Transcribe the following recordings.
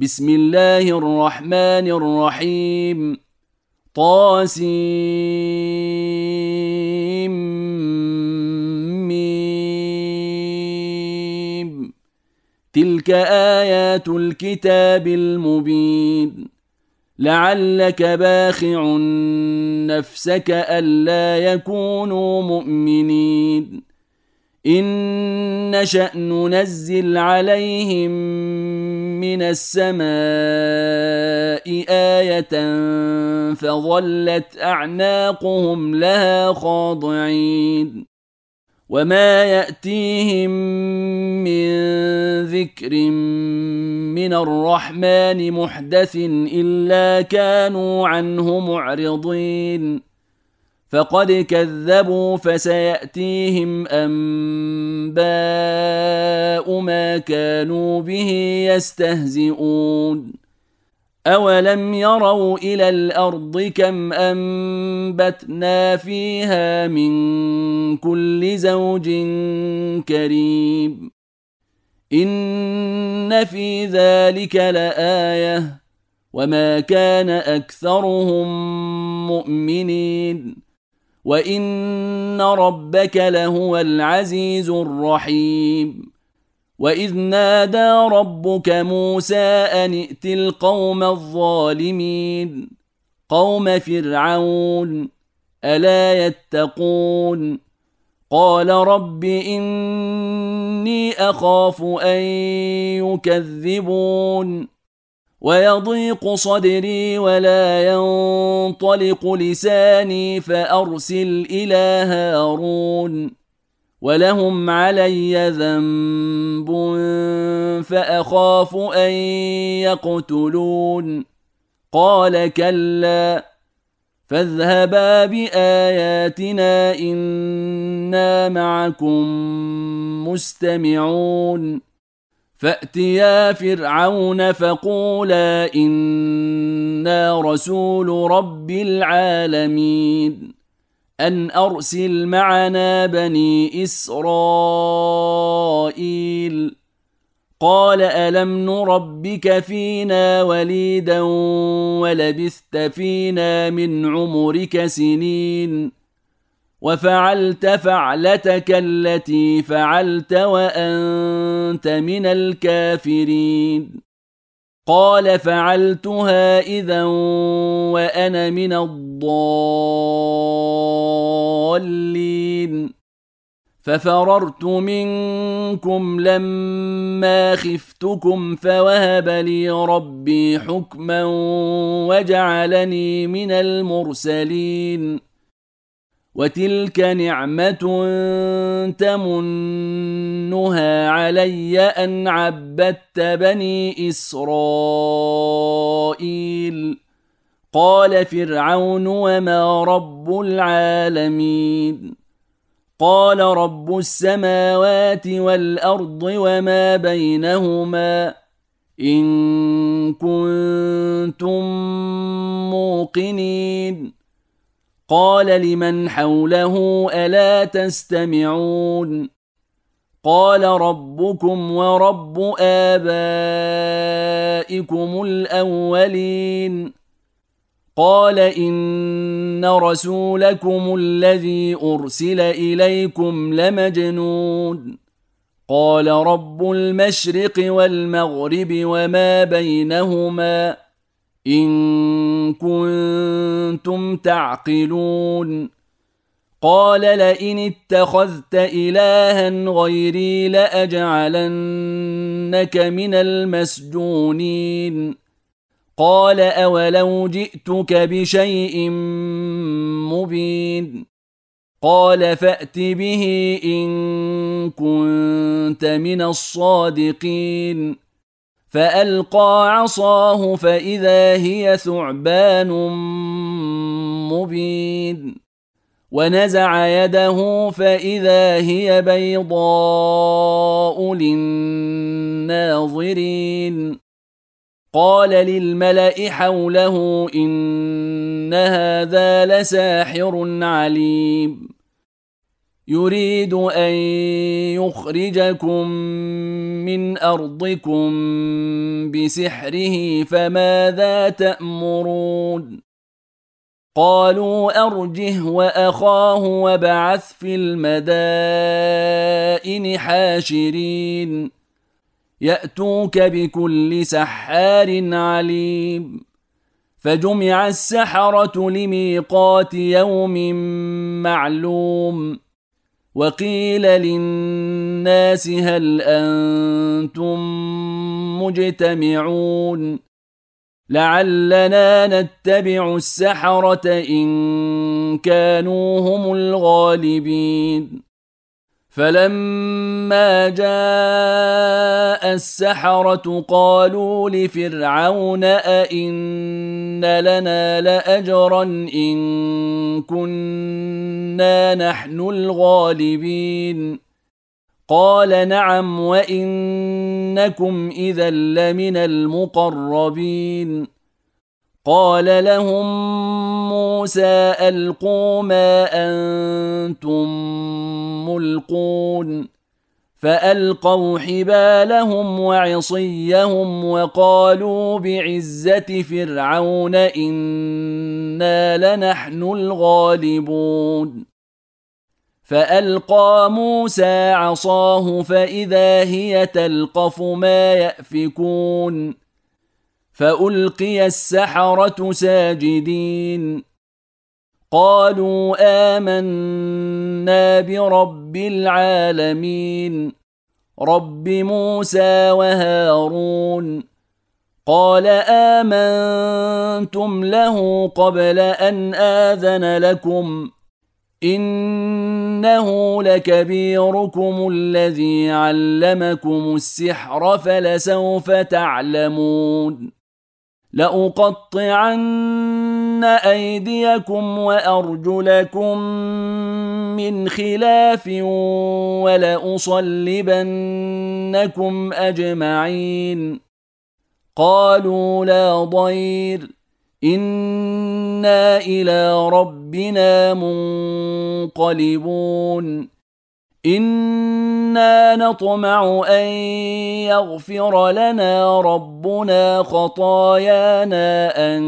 بسم الله الرحمن الرحيم. طاسيم. تلك آيات الكتاب المبين. لعلك باخع نفسك ألا يكونوا مؤمنين إن نشأ ننزل عليهم من السماء آية فظلت أعناقهم لها خاضعين وما يأتيهم من ذكر من الرحمن محدث إلا كانوا عنه معرضين فقد كذبوا فسيأتيهم أنباء ما كانوا به يستهزئون أولم يروا إلى الأرض كم أنبتنا فيها من كل زوج كريم إن في ذلك لآية وما كان أكثرهم مؤمنين وإن ربك لهو العزيز الرحيم وإذ نادى ربك موسى أن ائت القوم الظالمين قوم فرعون ألا يتقون قال رب إني أخاف أن يكذبون ويضيق صدري ولا ينطلق لساني فأرسل إلى هارون ولهم علي ذنب فأخاف أن يقتلون قال كلا فاذهبا بآياتنا إنا معكم مستمعون فأتيا فرعون فقولا إنا رسول رب العالمين أن أرسل معنا بني إسرائيل قال ألم نربك فينا وليدا ولبثت فينا من عمرك سنين وفعلت فعلتك التي فعلت وأنت من الكافرين قال فعلتها إذا وأنا من الضالين ففررت منكم لما خفتكم فوهب لي ربي حكما وجعلني من المرسلين وتلك نعمة تمنها علي أن عبدت بني إسرائيل قال فرعون وما رب العالمين قال رب السماوات والأرض وما بينهما إن كنتم موقنين قال لمن حوله ألا تستمعون قال ربكم ورب آبائكم الأولين قال إن رسولكم الذي أرسل إليكم لمجنون قال رب المشرق والمغرب وما بينهما إن كنتم تعقلون قال لئن اتخذت إلها غيري لأجعلنك من المسجونين قال أولو جئتك بشيء مبين قال فأت به إن كنت من الصادقين فألقى عصاه فإذا هي ثعبان مبين ونزع يده فإذا هي بيضاء للناظرين قال للملأ حوله إن هذا لساحر عليم يريد أن يخرجكم من أرضكم بسحره فماذا تأمرون قالوا أرجه وأخاه وابعث في المدائن حاشرين يأتوك بكل سحار عليم فجمع السحرة لميقات يوم معلوم وقيل للناس هل أنتم مجتمعون لعلنا نتبع السحرة إن كانوا هم الغالبين فلما جاء السحرة قالوا لفرعون أئن لنا لأجرا إن كنا نحن الغالبين قال نعم وإنكم إذا لمن المقربين قال لهم موسى ألقوا ما أنتم ملقون فألقوا حبالهم وعصيهم وقالوا بعزة فرعون إنا لنحن الغالبون فألقى موسى عصاه فإذا هي تلقف ما يأفكون فألقي السحرة ساجدين قالوا آمنا برب العالمين رب موسى وهارون قال آمنتم له قبل أن آذن لكم إنه لكبيركم الذي علمكم السحر فلسوف تعلمون لأقطعن أيديكم وأرجلكم من خلاف ولأصلبنكم أجمعين قالوا لا ضير إنا إلى ربنا منقلبون إنا نطمع أن يغفر لنا ربنا خطايانا أن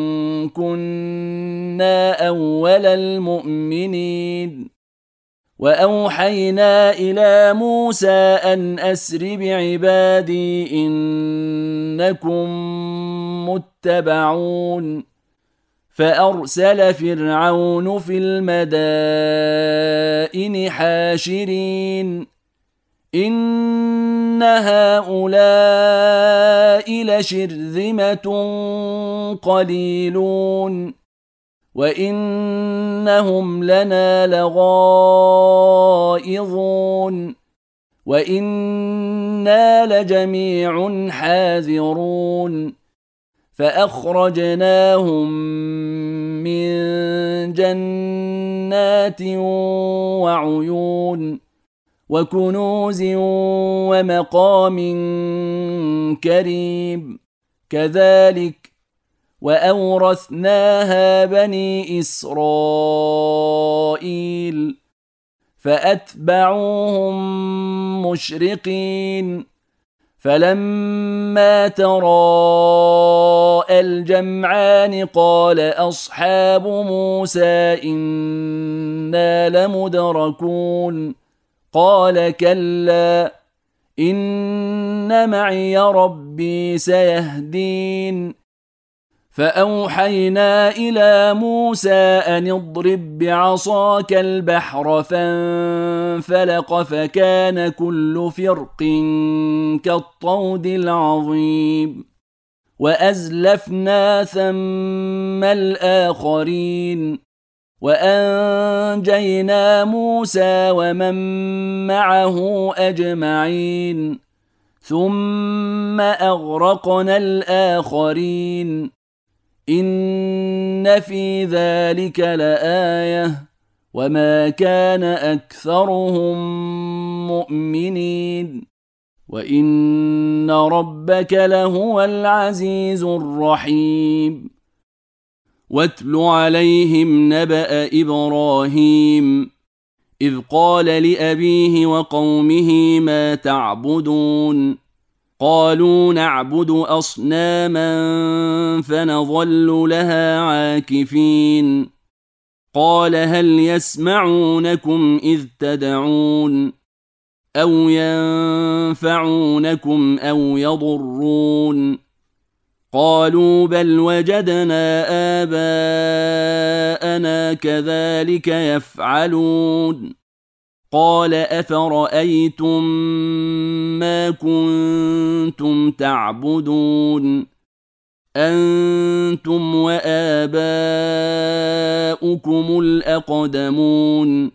كنا أول المؤمنين وأوحينا إلى موسى أن أسر بعبادي إنكم متبعون فأرسل فرعون في المدائن حاشرين إن هؤلاء لشرذمة قليلون وإنهم لنا لغائظون وإنا لجميع حاذرون فأخرجناهم من جنات وعيون وكنوز ومقام كريم كذلك وأورثناها بني إسرائيل فأتبعوهم مشرقين فلما تراءى الجمعان قال أصحاب موسى إنا لمدركون قال كلا إن معي ربي سيهدين فأوحينا إلى موسى أن اضرب بعصاك البحر فانفلق فكان كل فرق كالطود العظيم وأزلفنا ثم الآخرين وأنجينا موسى ومن معه أجمعين ثم أغرقنا الآخرين إن في ذلك لآية وما كان أكثرهم مؤمنين وإن ربك لهو العزيز الرحيم واتل عليهم نبأ إبراهيم إذ قال لأبيه وقومه ما تعبدون قالوا نعبد أصناما فنظل لها عاكفين قال هل يسمعونكم إذ تدعون أو ينفعونكم أو يضرون قالوا بل وجدنا آباءنا كذلك يفعلون قال أفرأيتم ما كنتم تعبدون أنتم وآباؤكم الأقدمون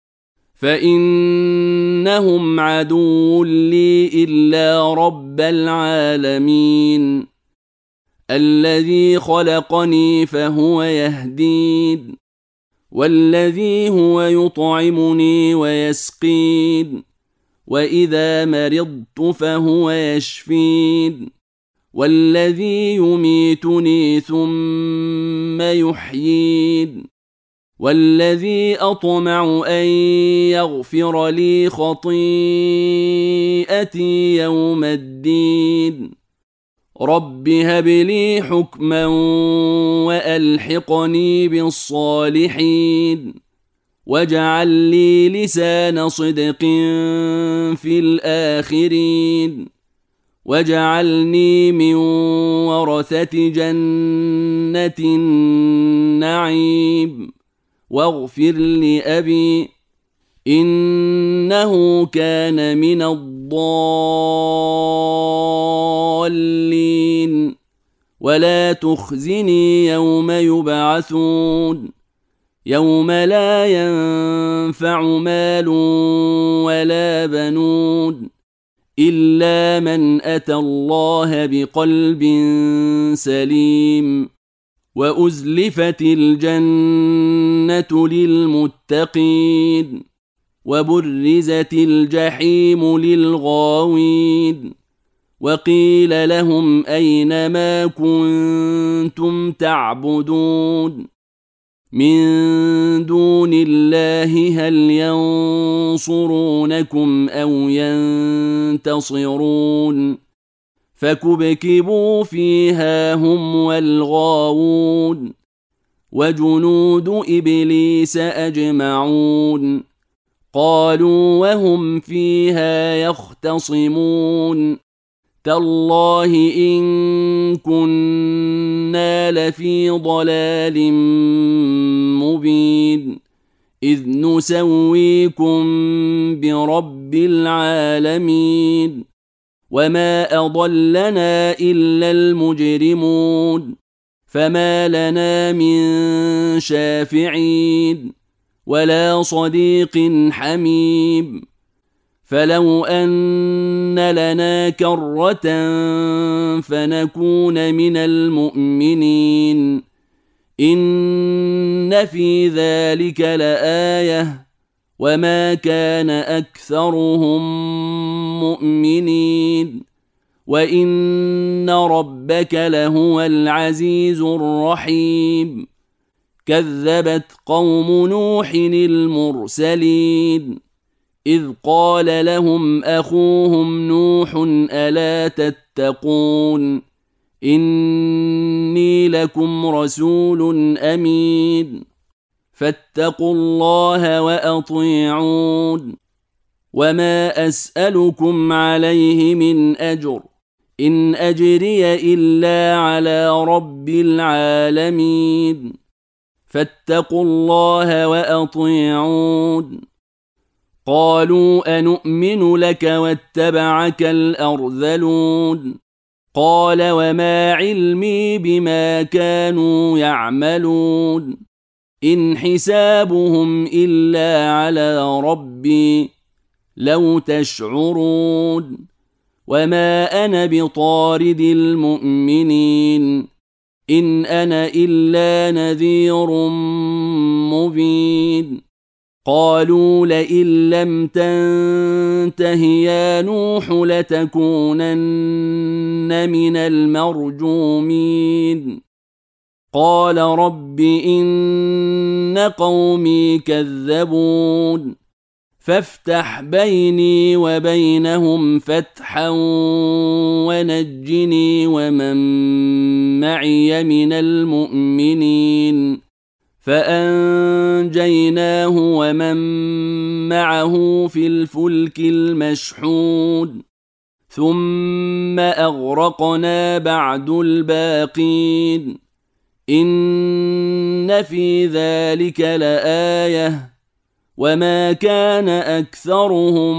فإنهم عدو لي إلا رب العالمين الذي خلقني فهو يهدين والذي هو يطعمني ويسقين وإذا مرضت فهو يشفين والذي يميتني ثم يحيين والذي أطمع أن يغفر لي خطيئتي يوم الدين رب هب لي حكما وألحقني بالصالحين واجعل لي لسان صدق في الآخرين واجعلني من ورثة جنة النعيم واغفر لأبي إنه كان من الضالين ولا تخزني يوم يبعثون يوم لا ينفع مال ولا بنون إلا من أتى الله بقلب سليم وأزلفت الجنة للمتقين وبرزت الجحيم للغاوين وقيل لهم أين ما كنتم تعبدون من دون الله هل ينصرونكم أو ينتصرون فكبكبوا فيها هم والغاوون وجنود إبليس أجمعون قالوا وهم فيها يختصمون تالله إن كنا لفي ضلال مبين إذ نسويكم برب العالمين وما أضلنا إلا المجرمون فما لنا من شافعين ولا صديق حميم فلو أن لنا كرة فنكون من المؤمنين إن في ذلك لآية وما كان أكثرهم مؤمنين وإن ربك لهو العزيز الرحيم كذبت قوم نوح المرسلين إذ قال لهم أخوهم نوح ألا تتقون إني لكم رسول أمين فاتقوا الله وأطيعون وما أسألكم عليه من أجر إن أجري إلا على رب العالمين فاتقوا الله وأطيعون قالوا أنؤمن لك واتبعك الأرذلون قال وما علمي بما كانوا يعملون إن حسابهم إلا على ربي لو تشعرون وما أنا بطارد المؤمنين إن أنا إلا نذير مبين قالوا لئن لم تنته يا نوح لتكونن من المرجومين قال رب إن قومي كذبون فافتح بيني وبينهم فتحا ونجني ومن معي من المؤمنين فأنجيناه ومن معه في الفلك المشحون ثم أغرقنا بعد الباقين إن في ذلك لآية وما كان أكثرهم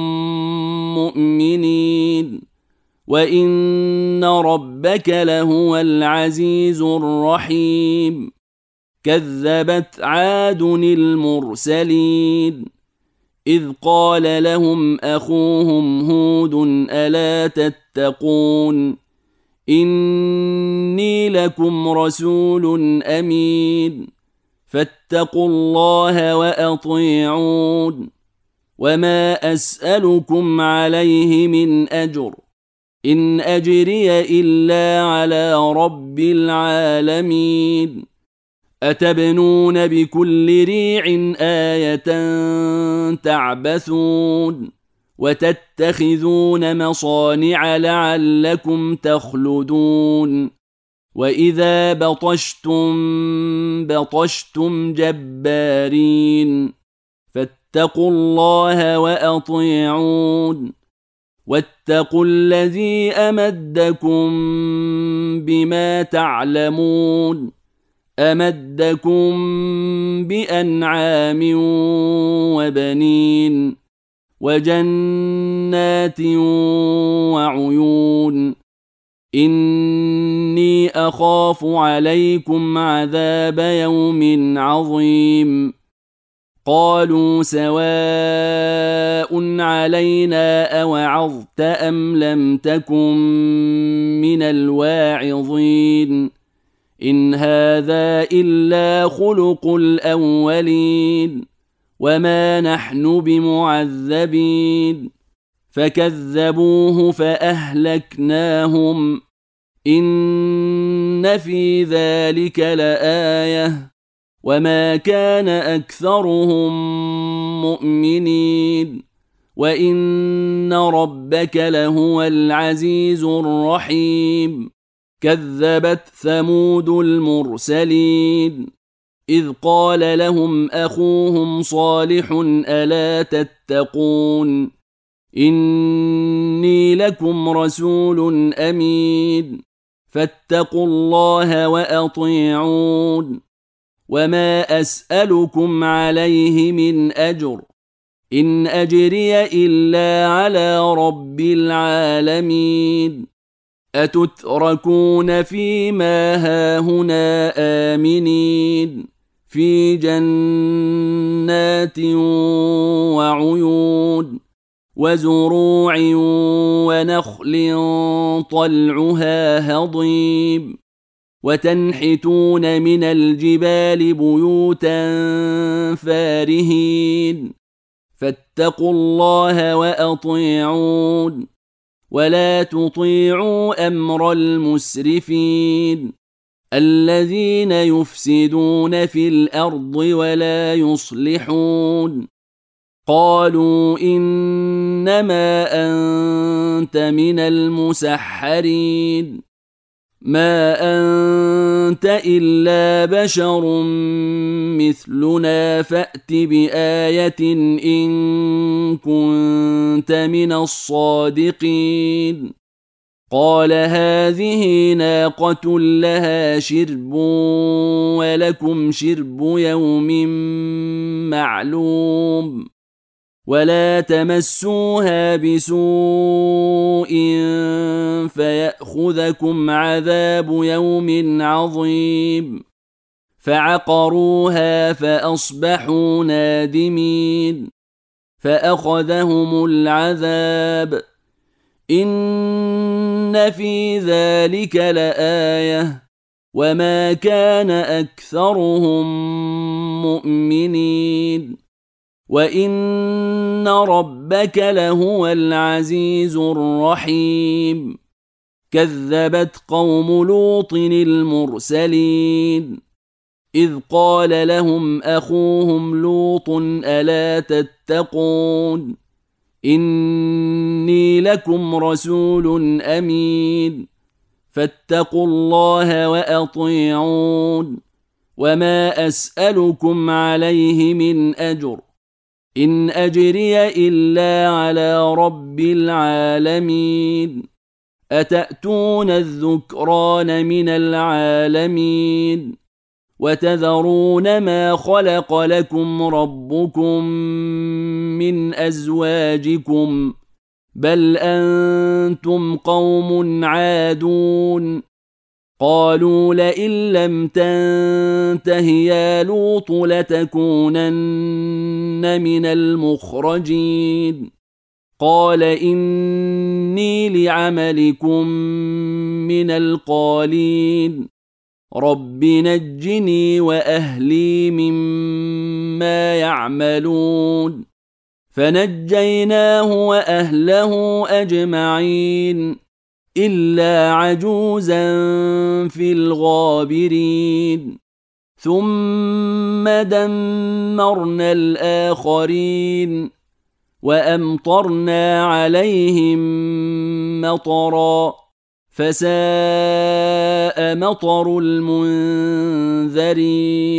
مؤمنين وإن ربك لهو العزيز الرحيم كذبت عاد المرسلين إذ قال لهم أخوهم هود ألا تتقون إني لكم رسول أمين فاتقوا الله وأطيعون وما أسألكم عليه من أجر إن أجري إلا على رب العالمين أتبنون بكل ريع آية تعبثون وتتخذون مصانع لعلكم تخلدون وإذا بطشتم جبارين فاتقوا الله وأطيعون واتقوا الذي أمدكم بما تعلمون أمدكم بأنعام وبنين وجنات وعيون إني أخاف عليكم عذاب يوم عظيم قالوا سواء علينا أوعظت أم لم تكن من الواعظين إن هذا إلا خلق الأولين وما نحن بمعذبين فكذبوه فأهلكناهم إن في ذلك لآية وما كان أكثرهم مؤمنين وإن ربك لهو العزيز الرحيم كذبت ثمود المرسلين إذ قال لهم أخوهم صالح ألا تتقون إني لكم رسول أمين فاتقوا الله وأطيعون وما أسألكم عليه من أجر إن أجري إلا على رب العالمين أتتركون فيما هاهنا آمنين في جنات وعيون وزروع ونخل طلعها هضيم وتنحتون من الجبال بيوتا فارهين فاتقوا الله وأطيعون ولا تطيعوا أمر المسرفين الذين يفسدون في الأرض ولا يصلحون قالوا إنما أنت من المسحرين ما أنت إلا بشر مثلنا فأت بآية إن كنت من الصادقين قال هذه ناقة لها شرب ولكم شرب يوم معلوم ولا تمسوها بسوء فيأخذكم عذاب يوم عظيم فعقروها فأصبحوا نادمين فأخذهم العذاب إن في ذلك لآية وما كان أكثرهم مؤمنين وإن ربك لهو العزيز الرحيم كذبت قوم لوط المرسلين إذ قال لهم أخوهم لوط ألا تتقون إني لكم رسول أمين فاتقوا الله وأطيعون وما أسألكم عليه من أجر إن أجري إلا على رب العالمين أتأتون الذكران من العالمين وتذرون ما خلق لكم ربكم من أزواجكم بل أنتم قوم عادون قالوا لئن لم تنته يا لوط لتكونن من المخرجين قال إني لعملكم من القالين رب نجني وأهلي مما يعملون فنجيناه وأهله أجمعين إلا عجوزا في الغابرين ثم دمرنا الآخرين وأمطرنا عليهم مطرا فساء مطر المنذرين